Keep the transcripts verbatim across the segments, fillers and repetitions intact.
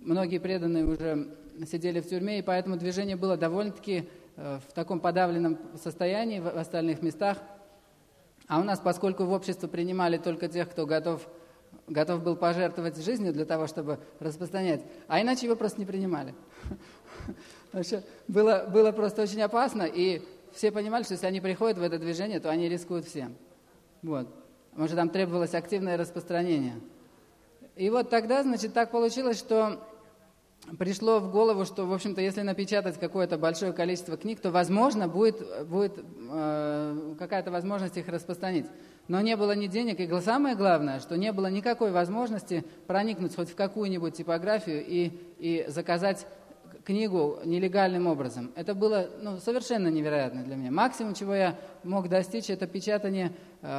многие преданные уже сидели в тюрьме, и поэтому движение было довольно-таки в таком подавленном состоянии в остальных местах. А у нас, поскольку в общество принимали только тех, кто готов, готов был пожертвовать жизнью для того, чтобы распространять, а иначе его просто не принимали. Было, было просто очень опасно, и все понимали, что если они приходят в это движение, то они рискуют всем. Вот. Потому что там требовалось активное распространение. И вот тогда, значит, так получилось, что пришло в голову, что, в общем-то, если напечатать какое-то большое количество книг, то, возможно, будет, будет э, какая-то возможность их распространить. Но не было ни денег, и самое главное, что не было никакой возможности проникнуть хоть в какую-нибудь типографию и, и заказать книгу нелегальным образом. Это было ну, совершенно невероятно для меня. Максимум, чего я мог достичь, это печатание,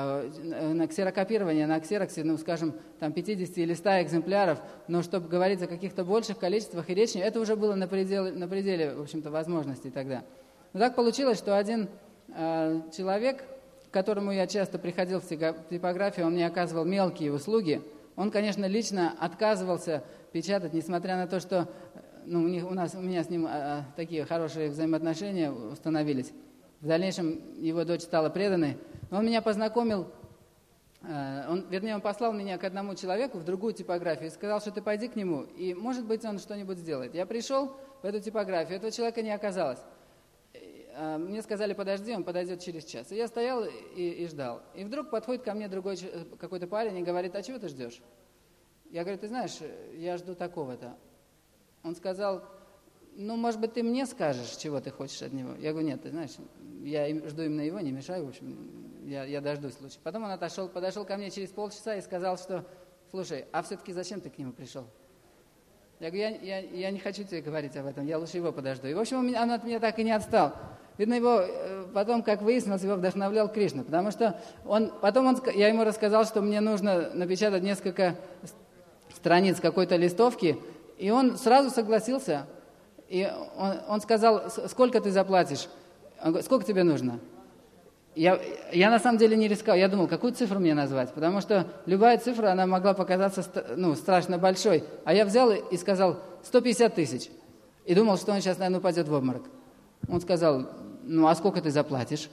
э, на ксерокопирование на ксероксе, ну, скажем, там пятьдесят или сто экземпляров, но чтобы говорить о каких-то больших количествах и речи, это уже было на пределе, на пределе в общем-то, возможностей тогда. Но так получилось, что один э, человек, к которому я часто приходил в типографию, он мне оказывал мелкие услуги, он, конечно, лично отказывался печатать, несмотря на то, что Ну, у, них, у, нас, у меня с ним а, такие хорошие взаимоотношения установились. В дальнейшем его дочь стала преданной. Он меня познакомил, а, он, вернее, он послал меня к одному человеку в другую типографию и сказал, что ты пойди к нему, и, может быть, он что-нибудь сделает. Я пришел в эту типографию, этого человека не оказалось. А, мне сказали, подожди, он подойдет через час. И я стоял и, и ждал. И вдруг подходит ко мне другой какой-то парень и говорит, а чего ты ждешь? Я говорю, ты знаешь, я жду такого-то. Он сказал, ну, может быть, ты мне скажешь, чего ты хочешь от него. Я говорю, нет, ты знаешь, я жду именно его, не мешаю, в общем, я, я дождусь лучше. Потом он отошел, подошел ко мне через полчаса и сказал, что, слушай, а все-таки зачем ты к нему пришел? Я говорю, я, я, я не хочу тебе говорить об этом, я лучше его подожду. И, в общем, он, он от меня так и не отстал. Видно, его потом, как выяснилось, его вдохновлял Кришна, потому что он, потом он, я ему рассказал, что мне нужно напечатать несколько страниц какой-то листовки, и он сразу согласился, и он, он сказал, сколько ты заплатишь? Он говорит, сколько тебе нужно? Я, я на самом деле не рисковал, я думал, какую цифру мне назвать, потому что любая цифра, она могла показаться ну, страшно большой. А я взял и сказал сто пятьдесят тысяч, и думал, что он сейчас, наверное, упадет в обморок. Он сказал, ну а сколько ты заплатишь?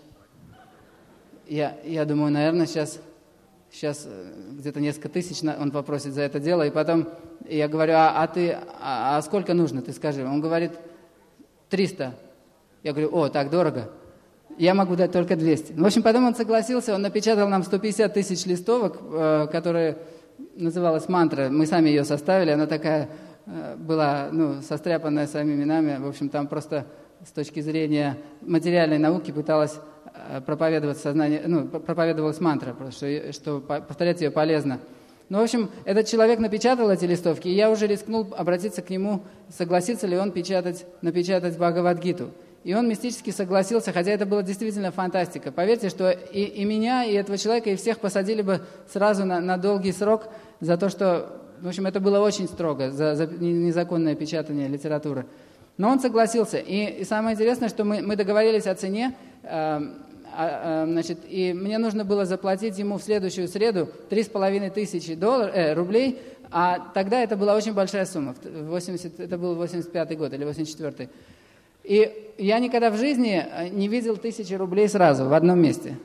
Я, я думаю, наверное, сейчас... Сейчас где-то несколько тысяч он попросит за это дело, и потом я говорю, а, а ты, а, а сколько нужно, ты скажи. Он говорит, триста. Я говорю, о, так дорого. Я могу дать только двести. В общем, потом он согласился, он напечатал нам сто пятьдесят тысяч листовок, э, которые называлась мантра. Мы сами ее составили, она такая э, была, ну, состряпанная самими нами. В общем, там просто с точки зрения материальной науки пыталась проповедовать сознание, ну, проповедовалась мантра, просто, что, что повторять ее полезно. Ну, в общем, этот человек напечатал эти листовки, и я уже рискнул обратиться к нему, согласится ли он печатать, напечатать Бхагавад-гиту. И он мистически согласился, хотя это была действительно фантастика. Поверьте, что и, и меня, и этого человека, и всех посадили бы сразу на, на долгий срок за то, что, в общем, это было очень строго, за, за незаконное печатание литературы. Но он согласился. И, и самое интересное, что мы, мы договорились о цене, э, э, значит, и мне нужно было заплатить ему в следующую среду три с половиной тысячи доллар, э, рублей, а тогда это была очень большая сумма. восемьдесят, это был восемьдесят пятый год или восемьдесят четвёртый. И я никогда в жизни не видел тысячи рублей сразу в одном месте.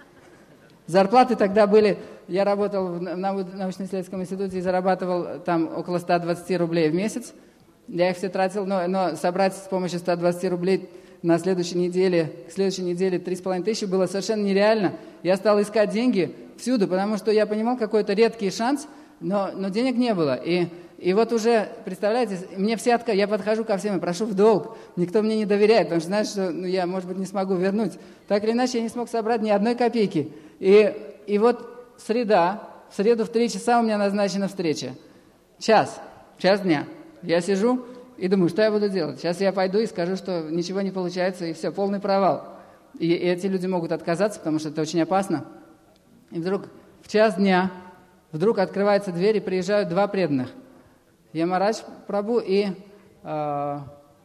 Зарплаты тогда были... Я работал в научно-исследовательском институте и зарабатывал там около ста двадцати рублей в месяц. Я их все тратил, но, но собрать с помощью ста двадцати рублей на следующей неделе, к следующей неделе три с половиной тысячи было совершенно нереально. Я стал искать деньги всюду, потому что я понимал какой-то редкий шанс, но, но денег не было. И, и вот уже, представляете, мне все отказывают, я подхожу ко всем и прошу в долг. Никто мне не доверяет, потому что знает, что ну, я, может быть, не смогу вернуть. Так или иначе, я не смог собрать ни одной копейки. И, и вот среда, в среду в три часа у меня назначена встреча. Час, час дня. Я сижу и думаю, что я буду делать? Сейчас я пойду и скажу, что ничего не получается, и все, полный провал. И, и эти люди могут отказаться, потому что это очень опасно. И вдруг в час дня вдруг открывается дверь, и приезжают два преданных. Ямарадж Прабху и э,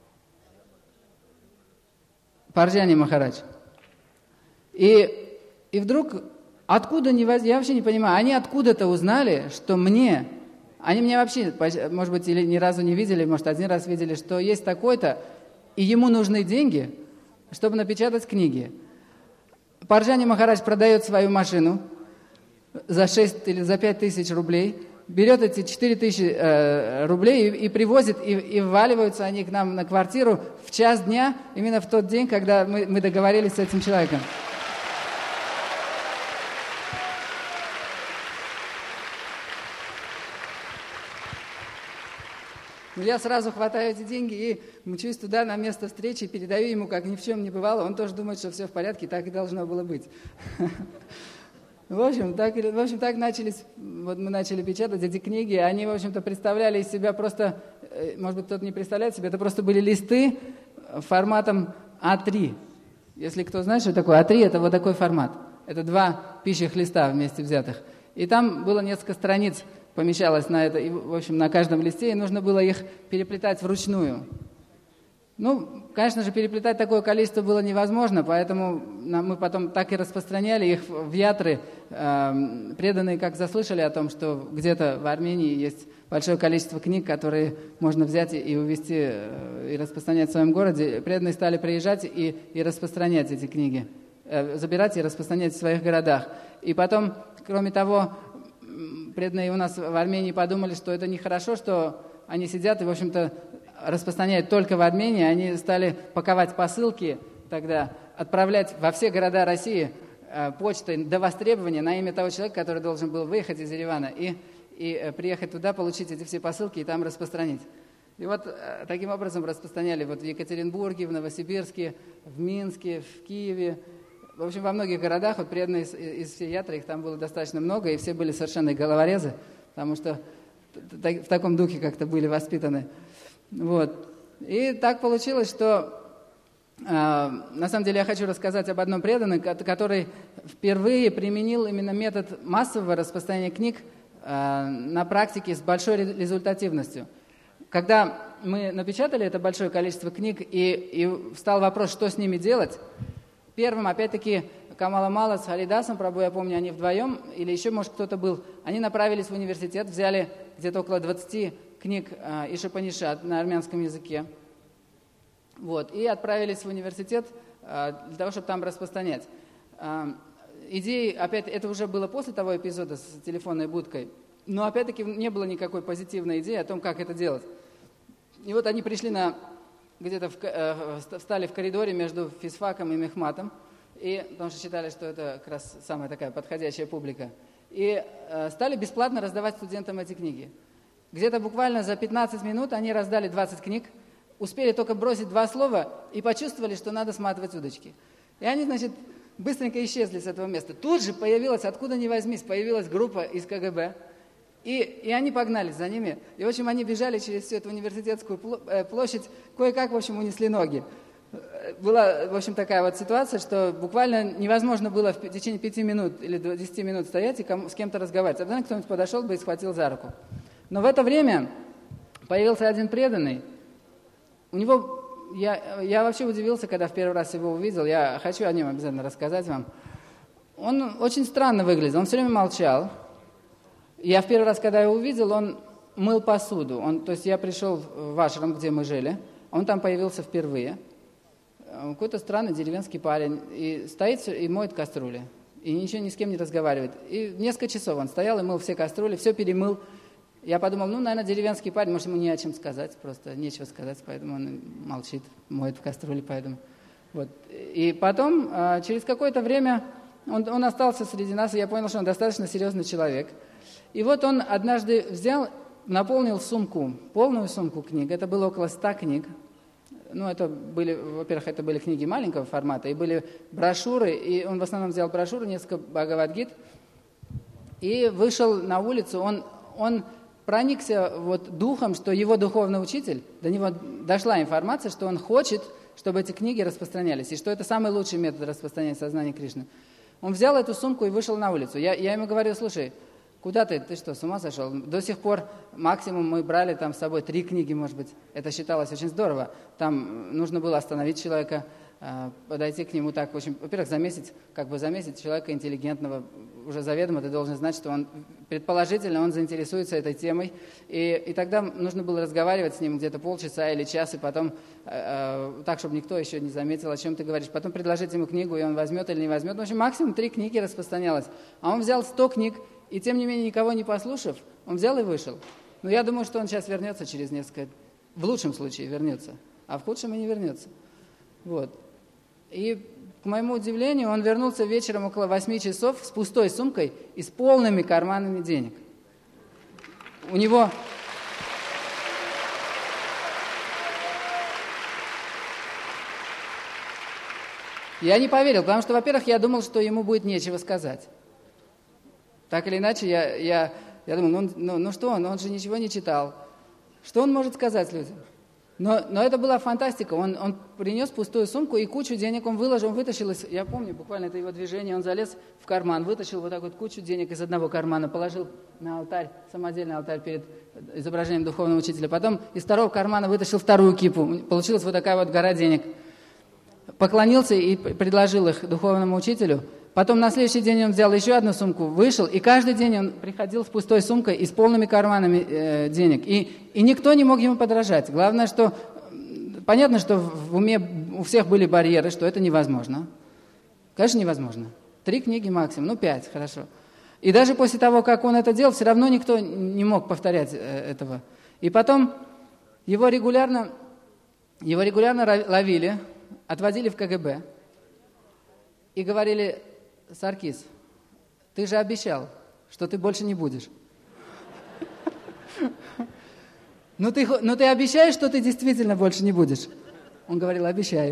Парджани Махарадж. И, и вдруг, откуда, не воз... я вообще не понимаю, они откуда-то узнали, что мне Они меня вообще, может быть, или ни разу не видели, может, один раз видели, что есть такой-то, и ему нужны деньги, чтобы напечатать книги. Парджани Махарадж продает свою машину за шесть или за пять тысяч рублей, берет эти четыре тысячи э, рублей и, и привозит, и, и вваливаются они к нам на квартиру в час дня, именно в тот день, когда мы, мы договорились с этим человеком. Я сразу хватаю эти деньги и мчусь туда на место встречи, передаю ему, как ни в чем не бывало. Он тоже думает, что все в порядке, так и должно было быть. В общем, так, в общем, так начались, вот мы начали печатать эти книги. Они, в общем-то, представляли из себя просто, может быть, кто-то не представляет себе, это просто были листы форматом а три. Если кто знает, что такое а три, это вот такой формат. Это два пищих листа вместе взятых. И там было несколько страниц, помещалось на это, и, в общем, на каждом листе, и нужно было их переплетать вручную. Ну, конечно же, переплетать такое количество было невозможно, поэтому мы потом так и распространяли их в ятры. Преданные как заслышали о том, что где-то в Армении есть большое количество книг, которые можно взять и увезти, и распространять в своем городе, преданные стали приезжать и, и распространять эти книги, забирать и распространять в своих городах. И потом, кроме того, преданные у нас в Армении подумали, что это нехорошо, что они сидят и, в общем-то, распространяют только в Армении. Они стали паковать посылки тогда, отправлять во все города России э, почтой до востребования на имя того человека, который должен был выехать из Еревана и, и э, приехать туда, получить эти все посылки и там распространить. И вот э, таким образом распространяли вот в Екатеринбурге, в Новосибирске, в Минске, в Киеве. В общем, во многих городах, вот преданные из, из всей ятры, их там было достаточно много, и все были совершенно головорезы, потому что в таком духе как-то были воспитаны. Вот. И так получилось, что э, на самом деле я хочу рассказать об одном преданном, который впервые применил именно метод массового распространения книг э, на практике с большой результативностью. Когда мы напечатали это большое количество книг, и, и встал вопрос, что с ними делать, первым, опять-таки, Камала Мала с Харидасом Прабhu, я помню, они вдвоем, или еще, может, кто-то был, они направились в университет, взяли где-то около двадцати книг э, Ишупанишад на армянском языке, вот, и отправились в университет э, для того, чтобы там распространять. Э, идеи, опять, это уже было после того эпизода с телефонной будкой, но, опять-таки, не было никакой позитивной идеи о том, как это делать. И вот они пришли на... где-то в, э, встали в коридоре между физфаком и мехматом, и, потому что считали, что это как раз самая такая подходящая публика, и э, стали бесплатно раздавать студентам эти книги. Где-то буквально за пятнадцать минут они раздали двадцать книг, успели только бросить два слова и почувствовали, что надо сматывать удочки. И они, значит, быстренько исчезли с этого места. Тут же появилась, откуда ни возьмись, появилась группа из ка гэ бэ, И, и они погнались за ними. И, в общем, они бежали через всю эту университетскую площадь, кое-как, в общем, унесли ноги. Была, в общем, такая вот ситуация, что буквально невозможно было в течение пяти минут или десяти минут стоять и кому, с кем-то разговаривать. Обязательно кто-нибудь подошел бы и схватил за руку. Но в это время появился один преданный. У него, я, я вообще удивился, когда в первый раз его увидел. Я хочу о нем обязательно рассказать вам. Он очень странно выглядел, он все время молчал. Я в первый раз, когда его увидел, он мыл посуду. Он, то есть я пришел в ашрам, где мы жили, он там появился впервые. Какой-то странный деревенский парень. И стоит и моет кастрюли. И ничего ни с кем не разговаривает. И несколько часов он стоял и мыл все кастрюли, все перемыл. Я подумал, ну, наверное, деревенский парень, может, ему не о чем сказать, просто нечего сказать, поэтому он молчит, моет в кастрюле, поэтому. Вот. И потом, через какое-то время, он, он остался среди нас, и я понял, что он достаточно серьезный человек. И вот он однажды взял, наполнил сумку, полную сумку книг, это было около ста книг. Ну, это были, во-первых, это были книги маленького формата, и были брошюры, и он в основном взял брошюры, несколько Бхагавад-гит, и вышел на улицу, он, он проникся вот духом, что его духовный учитель, до него дошла информация, что он хочет, чтобы эти книги распространялись, и что это самый лучший метод распространения сознания Кришны. Он взял эту сумку и вышел на улицу. Я, я ему говорю, слушай, куда ты? Ты что, с ума сошел? До сих пор максимум мы брали там с собой три книги, может быть. Это считалось очень здорово. Там нужно было остановить человека, подойти к нему так, в общем, во-первых, заметить, как бы заметить человека интеллигентного, уже заведомо ты должен знать, что он, предположительно, он заинтересуется этой темой, и, и тогда нужно было разговаривать с ним где-то полчаса или час, и потом, э, так, чтобы никто еще не заметил, о чем ты говоришь, потом предложить ему книгу, и он возьмет или не возьмет. В общем, максимум три книги распространялось, а он взял сто книг, и тем не менее, никого не послушав, он взял и вышел. Но я думаю, что он сейчас вернется через несколько, в лучшем случае вернется, а в худшем и не вернется. Вот. И, к моему удивлению, он вернулся вечером около восьми часов с пустой сумкой и с полными карманами денег. У него... Я не поверил, потому что, во-первых, я думал, что ему будет нечего сказать. Так или иначе, я, я, я думал, ну, ну, ну что он, он же ничего не читал. Что он может сказать людям? Но, но это была фантастика. Он, он принес пустую сумку и кучу денег он выложил, он вытащил, из, я помню, буквально это его движение, он залез в карман, вытащил вот так вот кучу денег из одного кармана, положил на алтарь, самодельный алтарь перед изображением духовного учителя. Потом из второго кармана вытащил вторую кипу. Получилась вот такая вот гора денег. Поклонился и предложил их духовному учителю. Потом на следующий день он взял еще одну сумку, вышел, и каждый день он приходил с пустой сумкой и с полными карманами э, денег. И, и никто не мог ему подражать. Главное, что понятно, что в уме у всех были барьеры, что это невозможно. Конечно, невозможно. Три книги максимум, ну пять, хорошо. И даже после того, как он это делал, все равно никто не мог повторять э, этого. И потом его регулярно, его регулярно ловили, отводили в ка гэ бэ и говорили: Саркис, ты же обещал, что ты больше не будешь. Ну ты, ну ты обещаешь, что ты действительно больше не будешь? Он говорил: обещаю.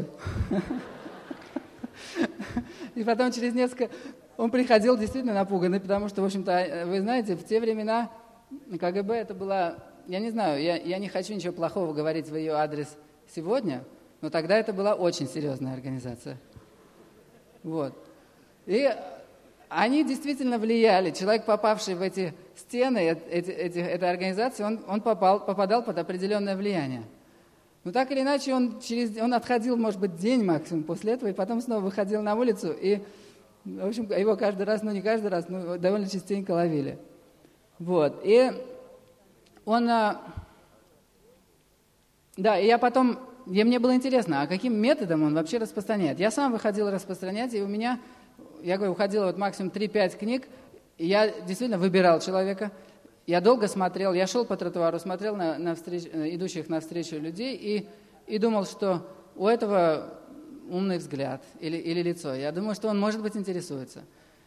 И потом через несколько... Он приходил действительно напуганный, потому что, в общем-то, вы знаете, в те времена ка гэ бэ это была... Я не знаю, я, я не хочу ничего плохого говорить в ее адрес сегодня, но тогда это была очень серьезная организация. Вот. И они действительно влияли. Человек, попавший в эти стены эти, эти, этой организации, он, он попал, попадал под определенное влияние. Но так или иначе, он, через, он отходил, может быть, день максимум после этого, и потом снова выходил на улицу, и, в общем, его каждый раз, ну не каждый раз, но довольно частенько ловили. Вот. И он... Да, и я потом... И мне было интересно, а каким методом он вообще распространяет. Я сам выходил распространять, и у меня, я говорю, уходило вот максимум три-пять книг, и я действительно выбирал человека. Я долго смотрел, я шел по тротуару, смотрел на, на встреч, идущих навстречу людей и, и думал, что у этого умный взгляд или, или лицо. Я думаю, что он, может быть, интересуется.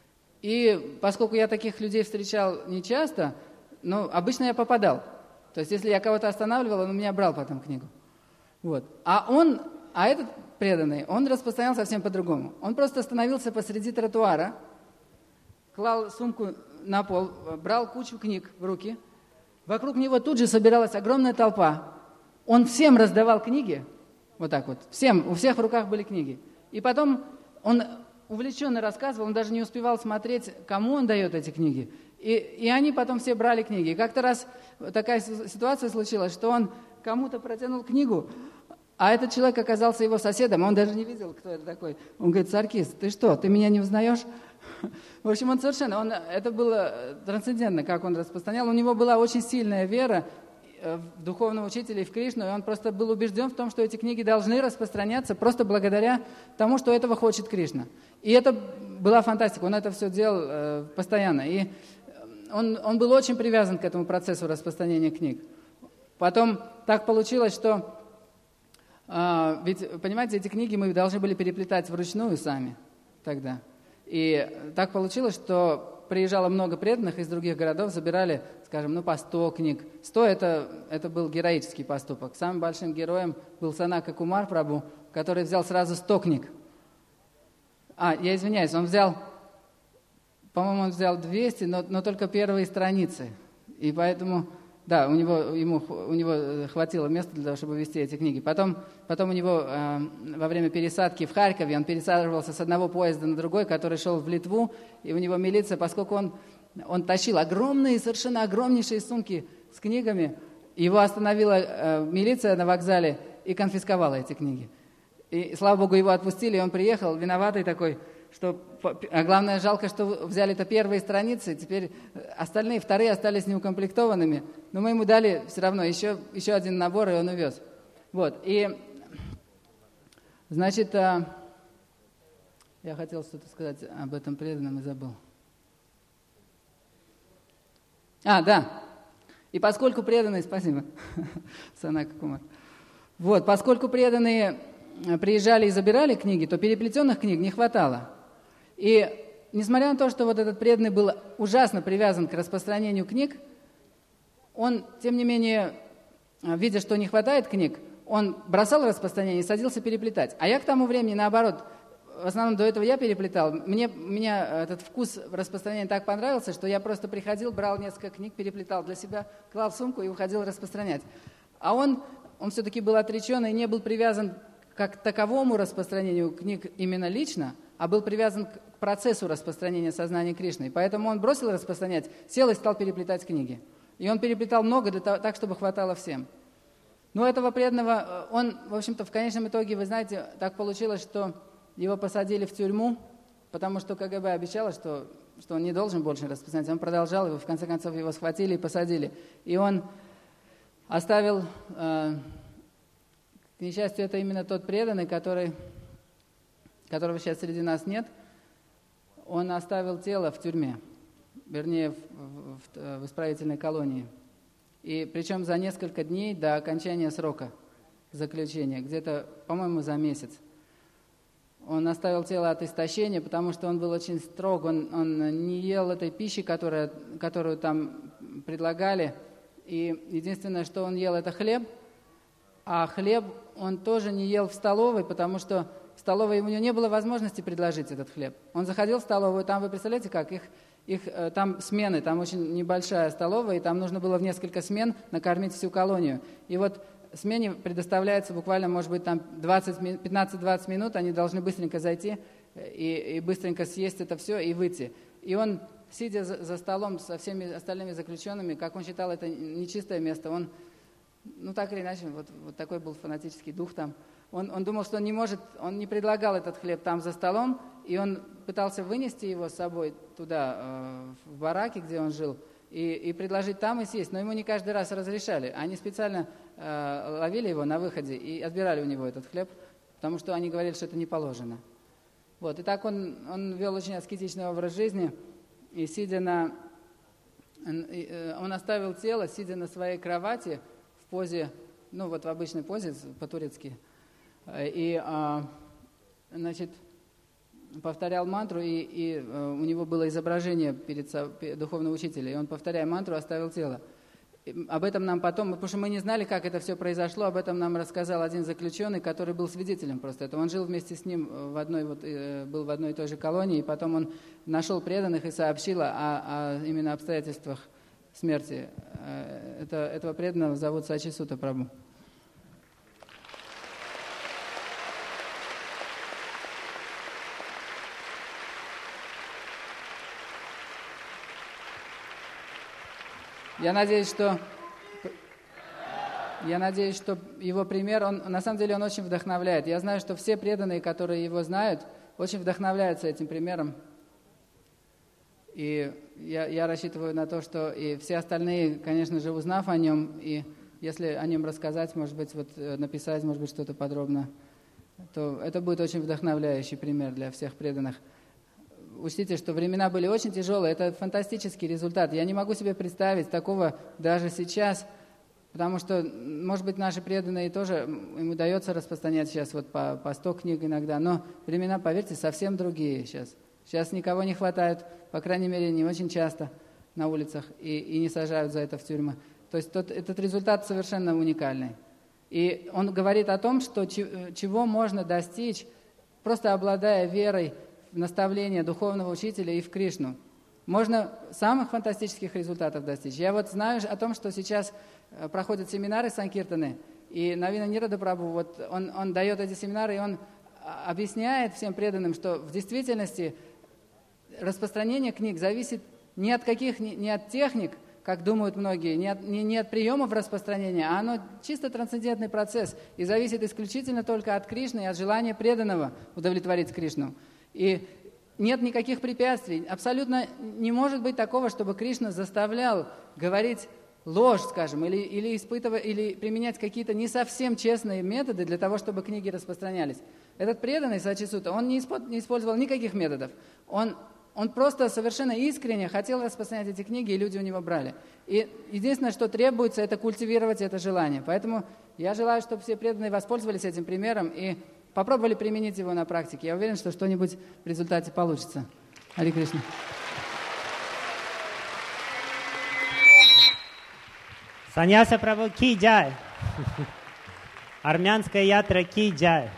И поскольку я таких людей встречал нечасто, ну, обычно я попадал. То есть, если я кого-то останавливал, он у меня брал потом книгу. Вот. А он, а этот преданный, он распространял совсем по-другому. Он просто остановился посреди тротуара, клал сумку на пол, брал кучу книг в руки. Вокруг него тут же собиралась огромная толпа. Он всем раздавал книги, вот так вот, всем, у всех в руках были книги. И потом он увлеченно рассказывал, он даже не успевал смотреть, кому он дает эти книги. И, и они потом все брали книги. И как-то раз такая ситуация случилась, что он кому-то протянул книгу, а этот человек оказался его соседом, он даже не видел, кто это такой. Он говорит: Саркис, ты что, ты меня не узнаешь? В общем, он совершенно, он, это было трансцендентно, как он распространял. У него была очень сильная вера в духовного учителя и в Кришну, и он просто был убежден в том, что эти книги должны распространяться просто благодаря тому, что этого хочет Кришна. И это была фантастика, он это все делал э, постоянно. И он, он был очень привязан к этому процессу распространения книг. Потом так получилось, что, э, ведь, понимаете, эти книги мы должны были переплетать вручную сами тогда. И так получилось, что приезжало много преданных из других городов, забирали, скажем, ну, по сто книг. сто это, это был героический поступок. Самым большим героем был Санака Кумар Прабху, который взял сразу сто книг. А, я извиняюсь, он взял, по-моему, он взял двести, но, но только первые страницы. И поэтому... Да, у него, ему, у него хватило места для того, чтобы вести эти книги. Потом, потом у него э, во время пересадки в Харькове, он пересаживался с одного поезда на другой, который шел в Литву, и у него милиция, поскольку он, он тащил огромные, совершенно огромнейшие сумки с книгами, его остановила э, милиция на вокзале и конфисковала эти книги. И, слава Богу, его отпустили, и он приехал, виноватый такой, что, а главное, жалко, что взяли-то первые страницы, теперь остальные, вторые остались неукомплектованными, но мы ему дали все равно еще, еще один набор, и он увез. Вот, и, значит, я хотел что-то сказать об этом преданном и забыл. А, да, и поскольку преданные, спасибо, Санака Кумар, вот, поскольку преданные приезжали и забирали книги, то переплетенных книг не хватало. И несмотря на то, что вот этот преданный был ужасно привязан к распространению книг, он, тем не менее, видя, что не хватает книг, он бросал распространение и садился переплетать. А я к тому времени, наоборот, в основном до этого я переплетал. Мне, мне этот вкус распространения так понравился, что я просто приходил, брал несколько книг, переплетал для себя, клал в сумку и уходил распространять. А он, он все-таки был отречен и не был привязан как к таковому распространению книг именно лично, а был привязан к процессу распространения сознания Кришны. И поэтому он бросил распространять, сел и стал переплетать книги. И он переплетал много для того, так, чтобы хватало всем. Но этого преданного, он, в общем-то, в конечном итоге, вы знаете, так получилось, что его посадили в тюрьму, потому что КГБ обещало, что, что он не должен больше распространять. Он продолжал, его в конце концов его схватили и посадили. И он оставил, э, к несчастью, это именно тот преданный, который... которого сейчас среди нас нет, он оставил тело в тюрьме, вернее, в, в, в исправительной колонии. И причем за несколько дней до окончания срока заключения, где-то, по-моему, за месяц. Он оставил тело от истощения, потому что он был очень строг, он, он не ел этой пищи, которая, которую там предлагали. И единственное, что он ел, это хлеб, а хлеб он тоже не ел в столовой, потому что в столовой у него не было возможности предложить этот хлеб. Он заходил в столовую, там, вы представляете, как их, их там смены, там очень небольшая столовая, и там нужно было в несколько смен накормить всю колонию. И вот смене предоставляется буквально, может быть, там пятнадцать-двадцать минут, они должны быстренько зайти и, и быстренько съесть это все и выйти. И он, сидя за, за столом со всеми остальными заключенными, как он считал, это нечистое место, он, ну так или иначе, вот, вот такой был фанатический дух там, Он, он думал, что он не может, он не предлагал этот хлеб там за столом, и он пытался вынести его с собой туда, э, в бараке, где он жил, и, и предложить там и съесть. Но ему не каждый раз разрешали. Они специально э, ловили его на выходе и отбирали у него этот хлеб, потому что они говорили, что это не положено. Вот. И так он, он вел очень аскетичный образ жизни, и сидя на... Он оставил тело, сидя на своей кровати в позе, ну вот в обычной позе, по-турецки, и, значит, повторял мантру, и, и у него было изображение перед духовного учителя, и он, повторяя мантру, оставил тело. И об этом нам потом, потому что мы не знали, как это все произошло, об этом нам рассказал один заключенный, который был свидетелем просто этого. Он жил вместе с ним, в одной, вот, был в одной и той же колонии, и потом он нашел преданных и сообщил о, о именно обстоятельствах смерти. Это, этого преданного зовут Сачи Сута Прабху. Я надеюсь, что я надеюсь, что его пример, он, на самом деле он очень вдохновляет. Я знаю, что все преданные, которые его знают, очень вдохновляются этим примером. И я, я рассчитываю на то, что и все остальные, конечно же, узнав о нем, и если о нем рассказать, может быть, вот, написать, может быть, что-то подробно, то это будет очень вдохновляющий пример для всех преданных. Учтите, что времена были очень тяжелые, это фантастический результат. Я не могу себе представить такого даже сейчас, потому что, может быть, наши преданные тоже, им удается распространять сейчас вот по, по сто книг иногда, но времена, поверьте, совсем другие сейчас. Сейчас никого не хватает, по крайней мере, не очень часто на улицах, и, и не сажают за это в тюрьмы. То есть тот, этот результат совершенно уникальный. И он говорит о том, что чего можно достичь, просто обладая верой в наставление духовного учителя и в Кришну. Можно самых фантастических результатов достичь. Я вот знаю о том, что сейчас проходят семинары Санкиртаны, и Навина Нирада Прабху, вот он, он дает эти семинары, и он объясняет всем преданным, что в действительности распространение книг зависит не от каких, не от техник, как думают многие, не от, не, не от приемов распространения, а оно чисто трансцендентный процесс и зависит исключительно только от Кришны и от желания преданного удовлетворить Кришну. И нет никаких препятствий. Абсолютно не может быть такого, чтобы Кришна заставлял говорить ложь, скажем, или, или, испытывать, или применять какие-то не совсем честные методы для того, чтобы книги распространялись. Этот преданный Сачисута, он не, испо- не использовал никаких методов. Он, он просто совершенно искренне хотел распространять эти книги, и люди у него брали. И единственное, что требуется, это культивировать это желание. Поэтому я желаю, чтобы все преданные воспользовались этим примером и попробовали применить его на практике. Я уверен, что что-нибудь в результате получится. Харе Кришна. Саньяса Прабху ки джай. Армянская ятра ки джай.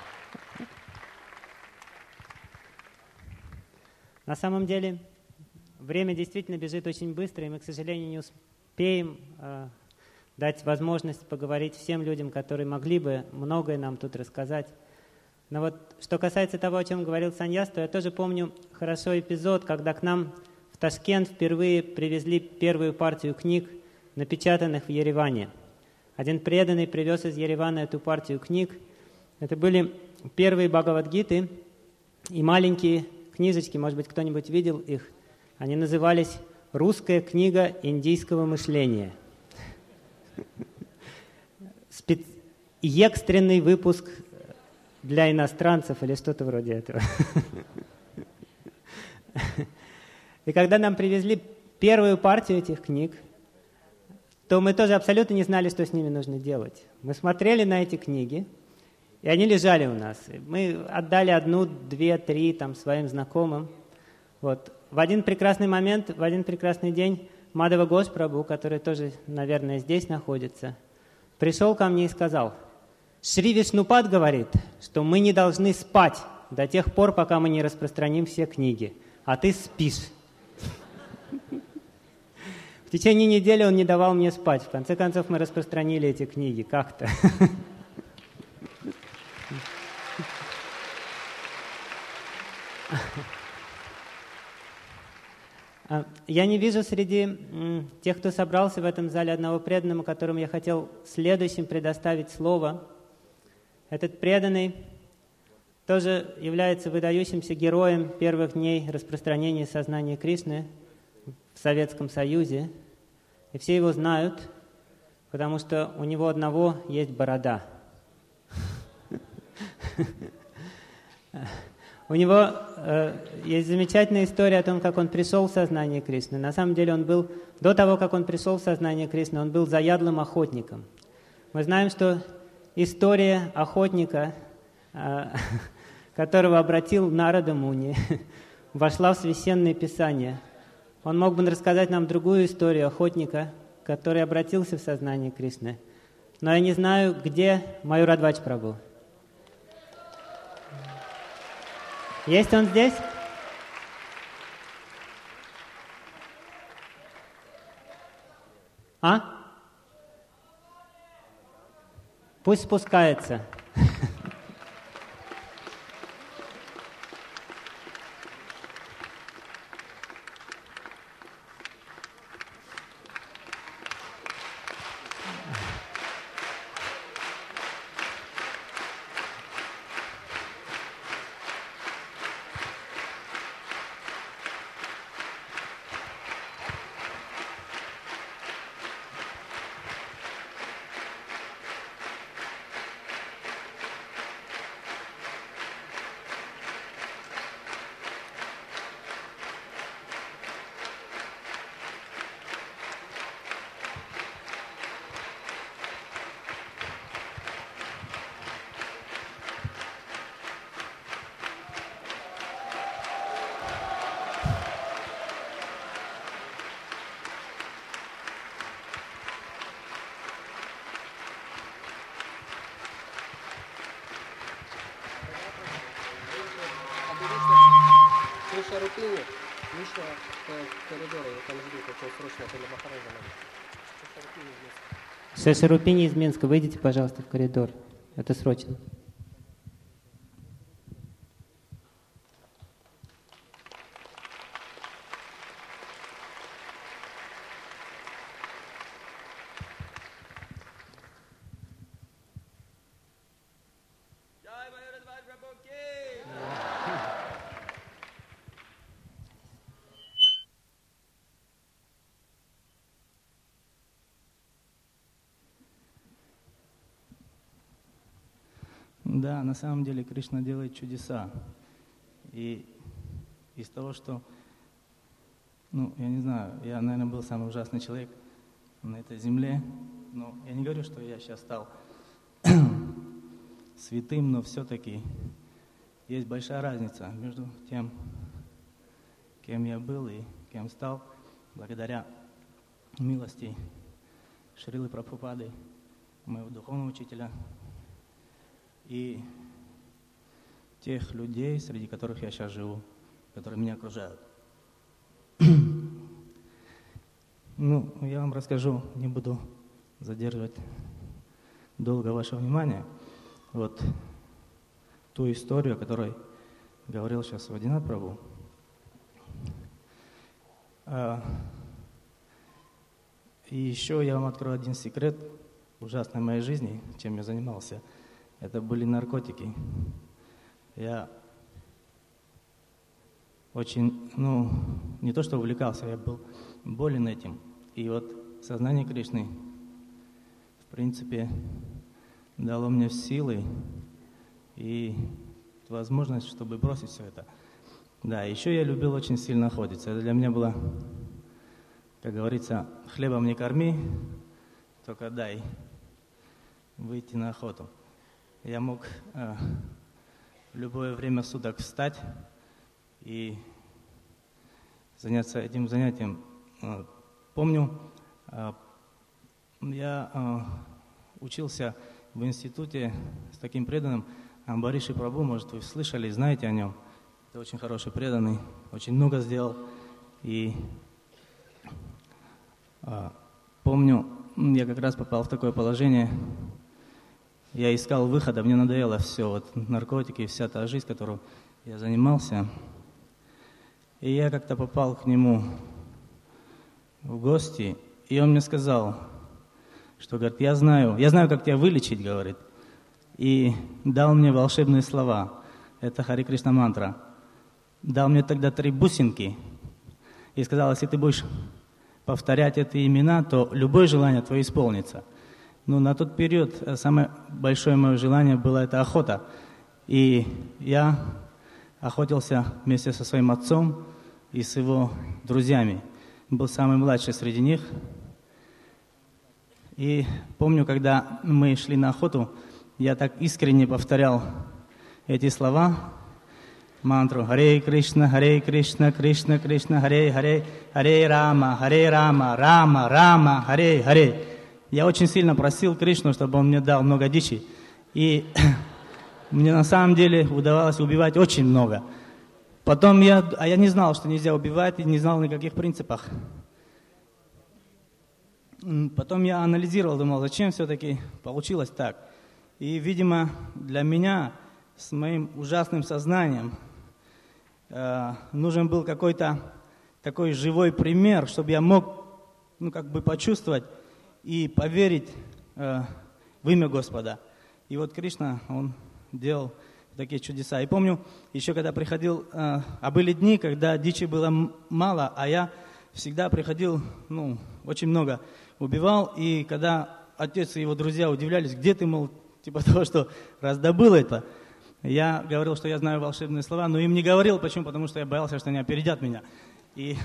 На самом деле, время действительно бежит очень быстро, и мы, к сожалению, не успеем э, дать возможность поговорить всем людям, которые могли бы многое нам тут рассказать. Но вот что касается того, о чем говорил Саньяс, то я тоже помню хорошо эпизод, когда к нам в Ташкент впервые привезли первую партию книг, напечатанных в Ереване. Один преданный привез из Еревана эту партию книг. Это были первые Бхагавад-гиты и маленькие книжечки, может быть, кто-нибудь видел их. Они назывались «Русская книга индийского мышления». Спец... Экстренный выпуск для иностранцев или что-то вроде этого. И когда нам привезли первую партию этих книг, то мы тоже абсолютно не знали, что с ними нужно делать. Мы смотрели на эти книги, и они лежали у нас. Мы отдали одну, две, три там, своим знакомым. Вот. В один прекрасный момент, в один прекрасный день Мадхава Гош Прабху, который тоже, наверное, здесь находится, пришел ко мне и сказал: Шри Вишнупад говорит, что мы не должны спать до тех пор, пока мы не распространим все книги, а ты спишь. В течение недели он не давал мне спать. В конце концов, мы распространили эти книги как-то. Я не вижу среди тех, кто собрался в этом зале, одного преданного, которому я хотел следующим предоставить слово. Этот преданный тоже является выдающимся героем первых дней распространения сознания Кришны в Советском Союзе. И все его знают, потому что у него одного есть борода. У него э, есть замечательная история о том, как он пришел в сознание Кришны. На самом деле он был, до того, как он пришел в сознание Кришны, он был заядлым охотником. Мы знаем, что история охотника, э, которого обратил Нарада Муни, вошла в Священное Писание. Он мог бы рассказать нам другую историю охотника, который обратился в сознание Кришны. Но я не знаю, где Майур Адвач Прабху. Есть он здесь? А? Пусть спускается. Шарупини, Миша в коридоре, там ждут, очень срочно, это для Махараджа надо. Шеша Рупини из Минска, выйдите, пожалуйста, в коридор. Это срочно. Да, на самом деле Кришна делает чудеса. И из того, что, ну, я не знаю, я, наверное, был самый ужасный человек на этой земле. Но я не говорю, что я сейчас стал святым, но все-таки есть большая разница между тем, кем я был и кем стал, благодаря милости Шрилы Прабхупады, моего духовного учителя, и тех людей, среди которых я сейчас живу, которые меня окружают. Ну, я вам расскажу, не буду задерживать долго ваше внимание. Вот ту историю, о которой говорил сейчас Вадинат Прабху. И еще я вам открою один секрет ужасной моей жизни, чем я занимался. Это были наркотики. Я очень, ну, не то что увлекался, я был болен этим. И вот сознание Кришны, в принципе, дало мне силы и возможность, чтобы бросить все это. Да, еще я любил очень сильно охотиться. Это для меня было, как говорится, хлебом не корми, только дай выйти на охоту. Я мог э, в любое время суток встать и заняться этим занятием. Э, помню, э, я э, учился в институте с таким преданным Амбариши Прабху, может, вы слышали, знаете о нем. Это очень хороший преданный, очень много сделал. И э, помню, я как раз попал в такое положение. Я искал выхода, мне надоело все, вот наркотики, вся та жизнь, которой я занимался. И я как-то попал к нему в гости, и он мне сказал, что, говорит, я знаю, я знаю, как тебя вылечить, говорит. И дал мне волшебные слова. Это Хари Кришна мантра. Дал мне тогда три бусинки. И сказал, если ты будешь повторять эти имена, то любое желание твое исполнится. Но на тот период самое большое мое желание было это охота. И я охотился вместе со своим отцом и с его друзьями. Был самый младший среди них. И помню, когда мы шли на охоту, я так искренне повторял эти слова, мантру «Харе Кришна, Харе Кришна, Кришна Кришна, Харе Харе, Харе Рама, Харе Рама, Рама, Рама, Харе Харе». Я очень сильно просил Кришну, чтобы он мне дал много дичи. И мне на самом деле удавалось убивать очень много. Потом я, а я не знал, что нельзя убивать, и не знал ни о каких принципах. Потом я анализировал, думал, зачем все-таки получилось так. И, видимо, для меня с моим ужасным сознанием э, нужен был какой-то такой живой пример, чтобы я мог, ну, как бы почувствовать и поверить э, в имя Господа. И вот Кришна, он делал такие чудеса. И помню, еще когда приходил, э, а были дни, когда дичи было мало, а я всегда приходил, ну, очень много убивал. И когда отец и его друзья удивлялись, где ты, мол, типа того, что раздобыл это, я говорил, что я знаю волшебные слова, но им не говорил. Почему? Потому что я боялся, что они опередят меня. И...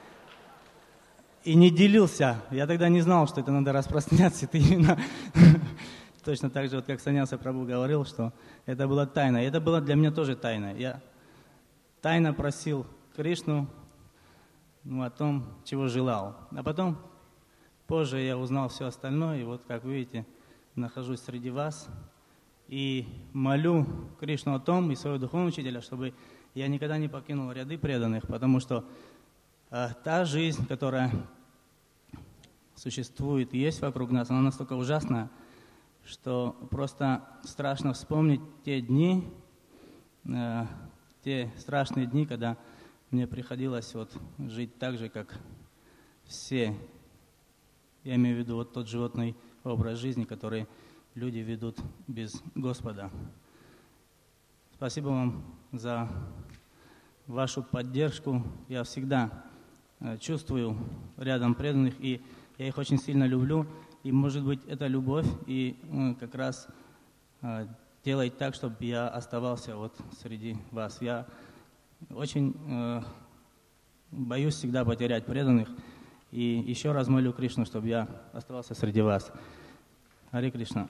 И не делился. Я тогда не знал, что это надо распространять это именно. Точно так же, вот как Саньяса Прабху говорил, что это была тайна. И это было для меня тоже тайна. Я тайно просил Кришну, ну, о том, чего желал. А потом, позже я узнал все остальное. И вот, как видите, нахожусь среди вас. И молю Кришну о том, и своего духовного учителя, чтобы я никогда не покинул ряды преданных, потому что э, та жизнь, которая существует и есть вокруг нас, она настолько ужасна, что просто страшно вспомнить те дни, э, те страшные дни, когда мне приходилось вот жить так же, как все. Я имею в виду вот тот животный образ жизни, который люди ведут без Господа. Спасибо вам за вашу поддержку. Я всегда э, чувствую рядом преданных, и я их очень сильно люблю. И, может быть, эта любовь и э, как раз э, делайте так, чтобы я оставался вот среди вас. Я очень э, боюсь всегда потерять преданных. И еще раз молю Кришну, чтобы я оставался среди вас. Харе Кришна.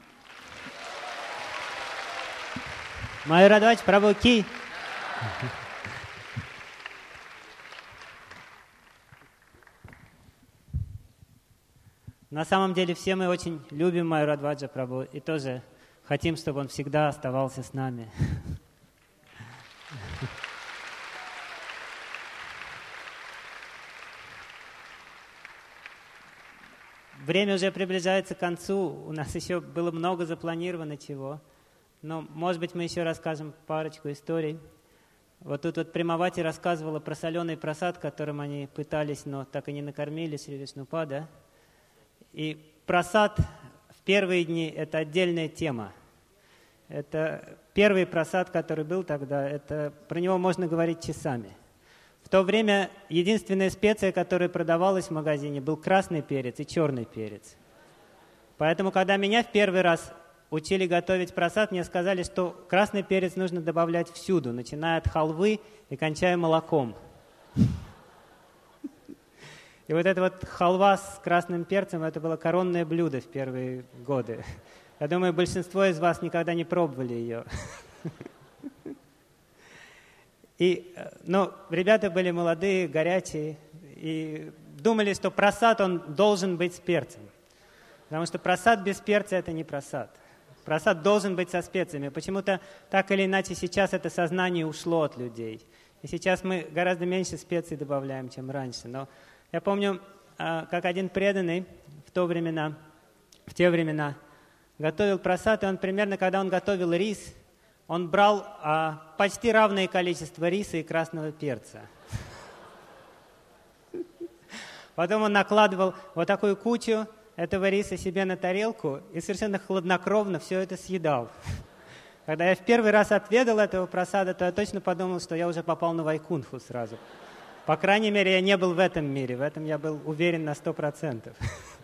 Майорадвач Прабху ки. На самом деле все мы очень любим Майорадваджа Прабху и тоже хотим, чтобы он всегда оставался с нами. Время уже приближается к концу, у нас еще было много запланировано чего, но, может быть, мы еще расскажем парочку историй. Вот тут вот Премавати рассказывала про соленый прасад, которым они пытались, но так и не накормили Шри Вишнупада. И прасад в первые дни – это отдельная тема. Это первый прасад, который был тогда, это, про него можно говорить часами. В то время единственная специя, которая продавалась в магазине, был красный перец и черный перец. Поэтому, когда меня в первый раз учили готовить прасад, мне сказали, что красный перец нужно добавлять всюду, начиная от халвы и кончая молоком. И вот эта вот халва с красным перцем, это было коронное блюдо в первые годы. Я думаю, большинство из вас никогда не пробовали ее. И, ну, ребята были молодые, горячие, и думали, что прасад, он должен быть с перцем. Потому что прасад без перца – это не прасад. Прасад должен быть со специями. Почему-то так или иначе сейчас это сознание ушло от людей. И сейчас мы гораздо меньше специй добавляем, чем раньше. Но я помню, как один преданный в то времена, в те времена готовил прасад, и он примерно, когда он готовил рис, он брал а, почти равное количество риса и красного перца. Потом он накладывал вот такую кучу этого риса себе на тарелку и совершенно хладнокровно все это съедал. Когда я в первый раз отведал этого прасада, то я точно подумал, что я уже попал на Вайкунху сразу. По крайней мере, я не был в этом мире, в этом я был уверен на сто процентов.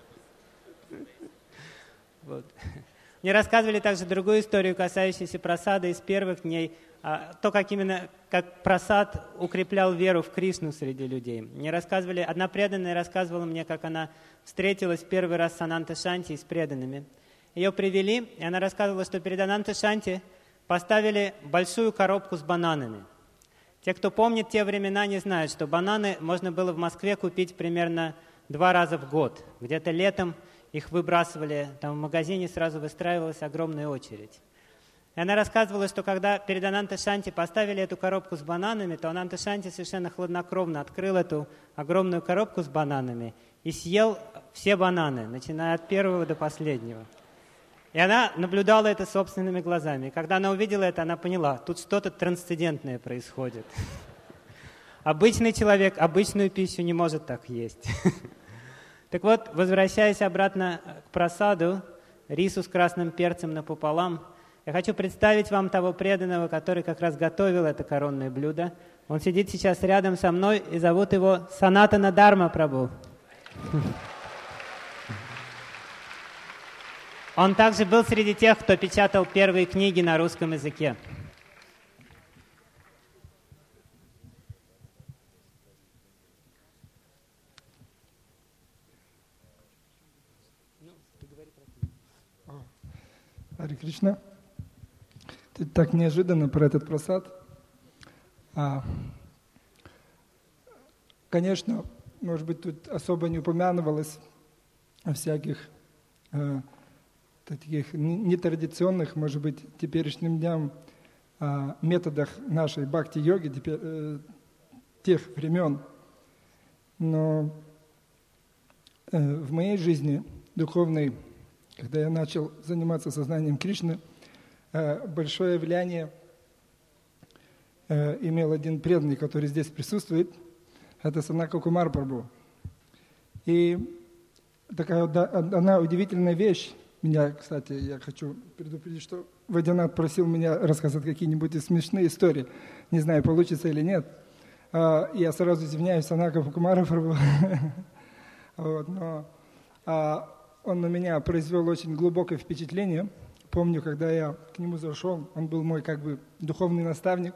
Вот. Мне рассказывали также другую историю, касающуюся прасада из первых дней, а, то, как именно как прасад укреплял веру в Кришну среди людей. Мне рассказывали, одна преданная рассказывала мне, как она встретилась первый раз с Ананта Шанти и с преданными. Ее привели, и она рассказывала, что перед Ананта Шанти поставили большую коробку с бананами. Те, кто помнит те времена, не знают, что бананы можно было в Москве купить примерно два раза в год. Где-то летом их выбрасывали, там в магазине сразу выстраивалась огромная очередь. И она рассказывала, что когда перед Ананта Шанти поставили эту коробку с бананами, то Ананта Шанти совершенно хладнокровно открыл эту огромную коробку с бананами и съел все бананы, начиная от первого до последнего. И она наблюдала это собственными глазами. И когда она увидела это, она поняла, тут что-то трансцендентное происходит. Обычный человек обычную пищу не может так есть. Так вот, возвращаясь обратно к прасаду, рису с красным перцем напополам, я хочу представить вам того преданного, который как раз готовил это коронное блюдо. Он сидит сейчас рядом со мной, и зовут его Санатана Дharma Прабху. Он также был среди тех, кто печатал первые книги на русском языке. Харе Кришна. Ты так неожиданно про этот прасад. А, конечно, может быть, тут особо не упомянывалось о всяких а, таких нетрадиционных, может быть, теперешним дням а, методах нашей бхакти-йоги теперь, э, тех времен. Но э, в моей жизни духовной, когда я начал заниматься сознанием Кришны, большое влияние имел один преданный, который здесь присутствует. Это Санака Кумар Прабху. И такая одна удивительная вещь. Меня, кстати, я хочу предупредить, что Вайдянат просил меня рассказать какие-нибудь смешные истории. Не знаю, получится или нет. Я сразу извиняюсь, Санака Кумар Прабху. Вот, но он на меня произвел очень глубокое впечатление, помню, когда я к нему зашел, он был мой как бы духовный наставник,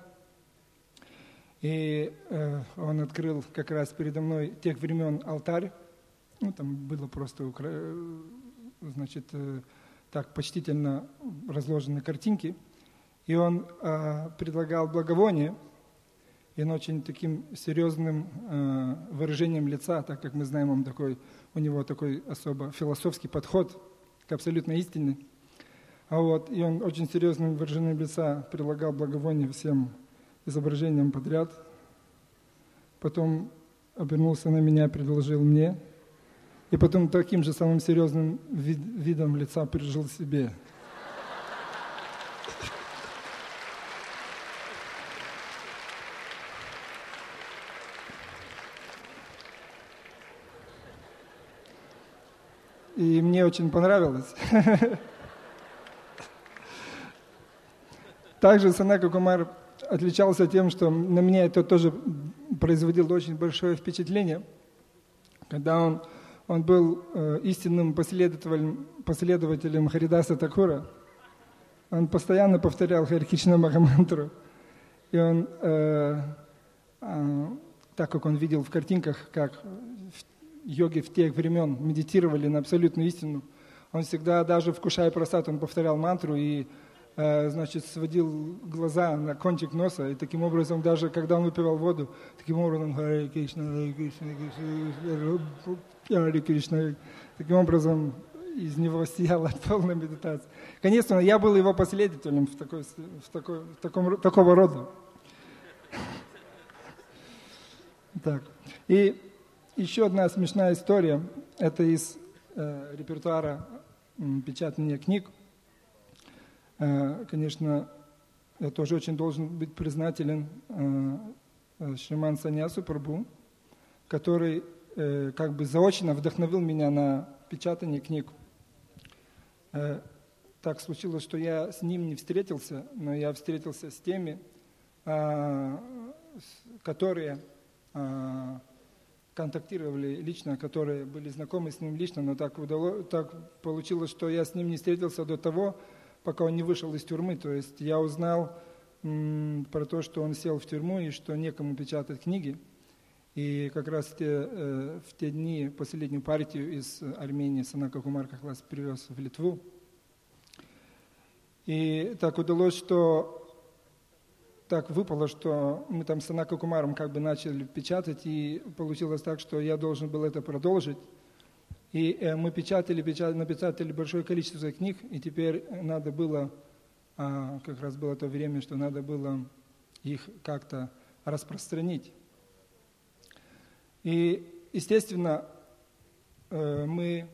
и э, он открыл как раз передо мной тех времен алтарь, ну там было просто, значит, э, так почтительно разложены картинки, и он э, предлагал благовоние, и он очень таким серьезным э, выражением лица, так как мы знаем, он такой, у него такой особо философский подход к абсолютной истине. А вот, и он очень серьезным выражением лица предлагал благовоние всем изображениям подряд. Потом обернулся на меня, предложил мне. И потом таким же самым серьезным вид, видом лица предложил себе. И мне очень понравилось. Также Санака Кумар отличался тем, что на меня это тоже производило очень большое впечатление, когда он, он был э, истинным последователем, последователем Харидаса Такура. Он постоянно повторял Харе Кришна Махамантру. И он, э, э, так как он видел в картинках, как йоги в тех времен медитировали на абсолютную истину, он всегда, даже вкушая прасад, он повторял мантру и значит, сводил глаза на кончик носа, и таким образом, даже когда он выпивал воду, таким образом, Харе Кришна, Харе Кришна, Харе Кришна, таким образом из него сияла полная медитация. Конечно, я был его последователем в, такой, в, такой, в таком, такого рода. Так. И еще одна смешная история, это из э, репертуара м, печатания книг. Конечно, я тоже очень должен быть признателен Шриман Саньясу Прабху, который как бы заочно вдохновил меня на печатание книг. Так случилось, что я с ним не встретился, но я встретился с теми, которые контактировали лично, которые были знакомы с ним лично, но так, удалось, так получилось, что я с ним не встретился до того, пока он не вышел из тюрьмы. То есть я узнал м, про то, что он сел в тюрьму и что некому печатать книги. И как раз в те, э, в те дни последнюю партию из Армении Санака Кумар как раз привез в Литву. И так удалось, что так выпало, что мы там с Санака Кумаром как бы начали печатать, и получилось так, что я должен был это продолжить. И мы печатали, печатали, напечатали большое количество книг, и теперь надо было, как раз было то время, что надо было их как-то распространить. И, естественно, мы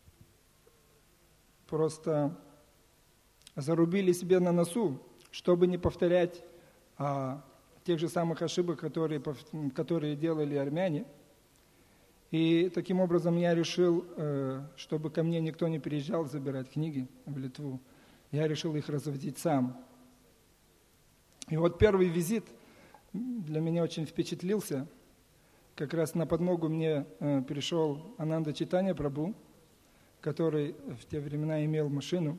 просто зарубили себе на носу, чтобы не повторять тех же самых ошибок, которые, которые делали армяне. И таким образом я решил, чтобы ко мне никто не приезжал забирать книги в Литву. Я решил их разводить сам. И вот первый визит для меня очень впечатлился. Как раз на подмогу мне пришел Ананда Чайтанья Прабху, который в те времена имел машину.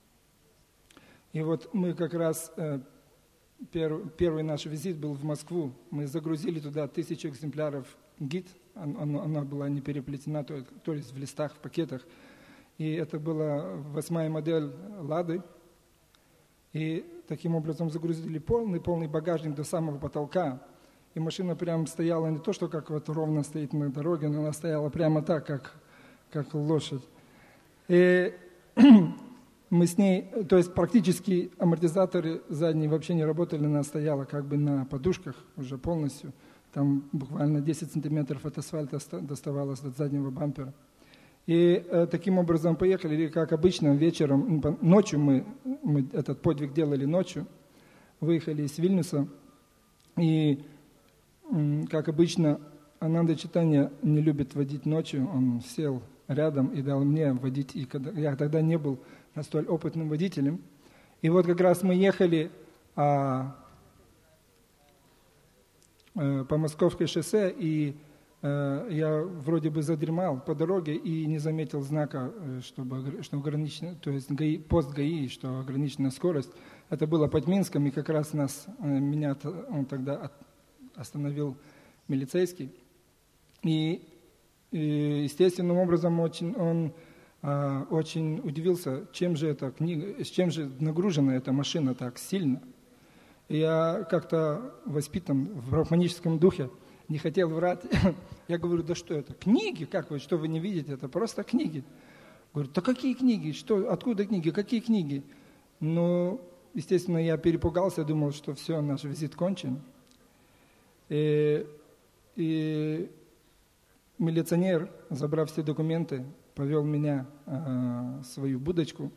И вот мы как раз, первый наш визит был в Москву. Мы загрузили туда тысячу экземпляров гид. Она была не переплетена, то, то есть в листах, в пакетах. И это была восьмая модель «Лады». И таким образом загрузили полный, полный багажник до самого потолка. И машина прям стояла не то, что как вот ровно стоит на дороге, но она стояла прямо так, как, как лошадь. И мы с ней, то есть практически амортизаторы задние вообще не работали, она стояла как бы на подушках уже полностью. Там буквально десять сантиметров от асфальта доставалось от заднего бампера. И э, таким образом поехали, и как обычно, вечером, ночью мы, мы этот подвиг делали ночью, выехали из Вильнюса, и, э, как обычно, Ананда Чайтанья не любит водить ночью, он сел рядом и дал мне водить, и когда, я тогда не был столь опытным водителем. И вот как раз мы ехали а, по Московской шоссе, и я вроде бы задремал по дороге и не заметил знака, чтобы, что ограничено, то есть ГАИ, пост ГАИ, что ограничена скорость. Это было под Минском, и как раз нас, меня он тогда остановил милицейский. И, и естественным образом очень, он а, очень удивился, чем же эта книга, с чем же нагружена эта машина так сильно. И я как-то воспитан в брахманическом духе, не хотел врать. Я говорю, да что это? Книги? Как вы, что вы не видите? Это просто книги. Говорю, да какие книги? Что, откуда книги? Какие книги? Ну, естественно, я перепугался, думал, что все, наш визит кончен. И, и милиционер, забрав все документы, повел меня э, в свою будочку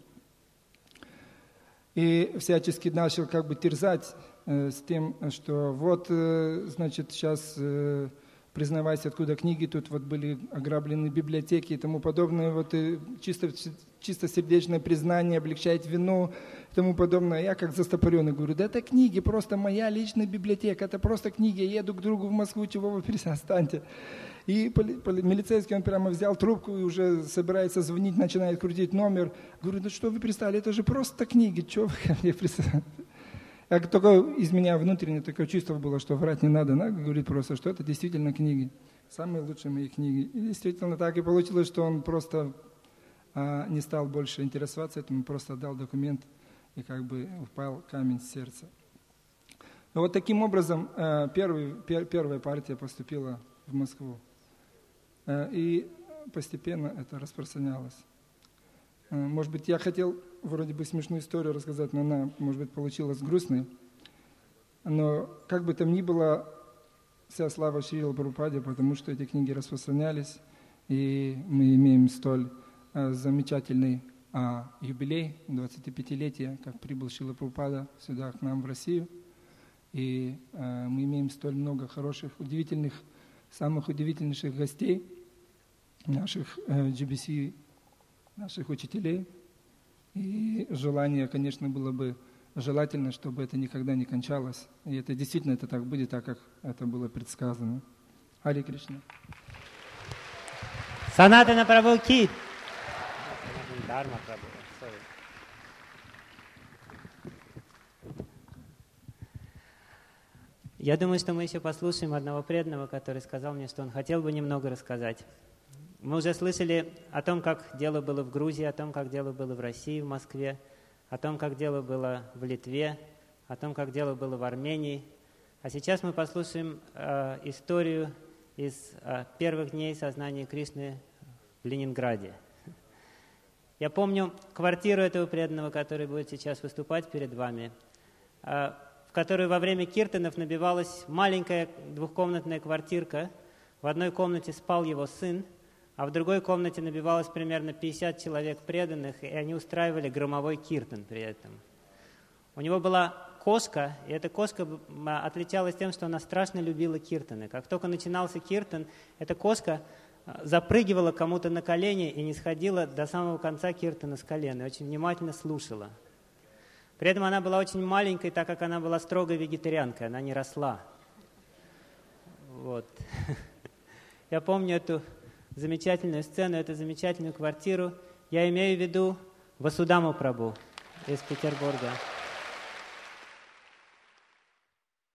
и всячески начал как бы терзать э, с тем, что вот, э, значит, сейчас э, признавайся, откуда книги, тут вот были ограблены библиотеки и тому подобное, вот и чисто, чисто сердечное признание, облегчает вину и тому подобное. Я как застопоренный говорю, да это книги, просто моя личная библиотека, это просто книги, я еду к другу в Москву, чего вы перестаньте. И поли, поли, милицейский, он прямо взял трубку и уже собирается звонить, начинает крутить номер. Говорю, ну что вы пристали, это же просто книги, что вы ко мне пристали? А только из меня внутреннее такое чувство было, что врать не надо, надо говорить просто, что это действительно книги, самые лучшие мои книги. И действительно так и получилось, что он просто а, не стал больше интересоваться этим, просто дал документ, и как бы упал камень с сердца. Но вот таким образом а, первый, пер, первая партия поступила в Москву. И постепенно это распространялось. Может быть, я хотел вроде бы смешную историю рассказать, но она, может быть, получилась грустной. Но как бы там ни было, вся слава Шрила Прабхупаде, потому что эти книги распространялись, и мы имеем столь замечательный юбилей, двадцатипятилетие, как прибыл Шрила Прабхупада сюда к нам в Россию. И мы имеем столь много хороших, удивительных, самых удивительнейших гостей, наших джи би си, наших учителей. И желание, конечно, было бы желательно, чтобы это никогда не кончалось. И это действительно это так будет, так как это было предсказано. Харе Кришна. Санатана Прабху ки. Дарма Прабху. Я думаю, что мы еще послушаем одного преданного, который сказал мне, что он хотел бы немного рассказать. Мы уже слышали о том, как дело было в Грузии, о том, как дело было в России, в Москве, о том, как дело было в Литве, о том, как дело было в Армении. А сейчас мы послушаем э, историю из э, первых дней сознания Кришны в Ленинграде. Я помню квартиру этого преданного, который будет сейчас выступать перед вами, э, в которой во время киртанов набивалась маленькая двухкомнатная квартирка. В одной комнате спал его сын, а в другой комнате набивалось примерно пятьдесят человек преданных, и они устраивали громовой киртан при этом. У него была кошка, и эта кошка отличалась тем, что она страшно любила киртаны. Как только начинался киртан, эта кошка запрыгивала кому-то на колени и не сходила до самого конца киртана с колена, и очень внимательно слушала. При этом она была очень маленькой, так как она была строгой вегетарианкой, она не росла. Вот. Я помню эту замечательную сцену, эту замечательную квартиру. Я имею в виду Васудаму Прабху из Петербурга.